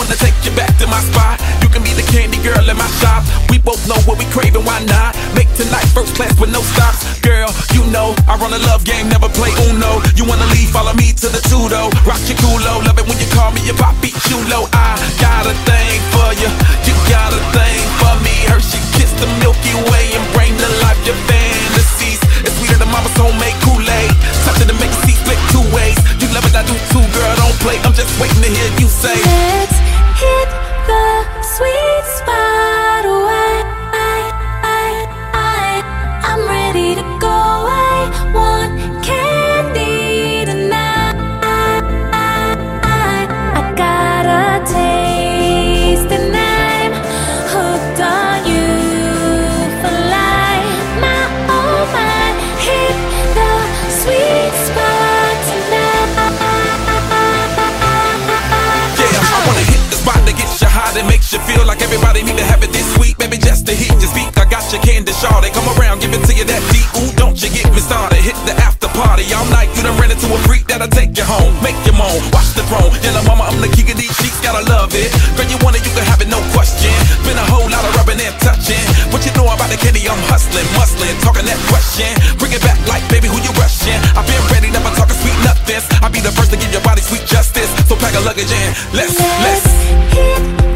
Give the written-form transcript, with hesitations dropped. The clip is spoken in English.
wanna take you back to my spot. You can be the candy girl in my shop. We both know what we craving, why not? Make tonight first class with no stops. Girl, you know I run a love game, never play Uno. You wanna leave, follow me to the Tudo. Rock your culo, love it when you call me your papi chulo. I got a thing for you, you got a thing for me. Hershey kiss the Milky Way and bring to life your fantasies. It's sweeter than mama's homemade Kool-Aid. Something to make the sea split two ways. You love it, I do too, girl, don't play. I'm just waiting to hear you say, let's hit the sweet spot. I'm ready to go. I want candy tonight. I got a taste and I'm hooked on you for life. My oh my, hit the sweet spot tonight. yeah, I wanna hit the spot that gets you high, that makes you feel like everybody need to have it this week. Baby, just to hit your speak, I got your candy shawty. Come around, give it to you that deep. Ooh, don't you get me started. Hit the after party all night. You done ran into a freak that'll take you home, make you moan, watch the throne. Yellow mama, I'm the king of these sheets, gotta love it. Girl, you want it, you can have it, no question. Been a whole lot of rubbing and touching. What you know about the candy? I'm hustling, muscling, talking that question. Bring it back like, baby, who you rushing? I've been ready, never talking sweet nothings. I'll be the first to give your body sweet justice. So pack a luggage in, let's hit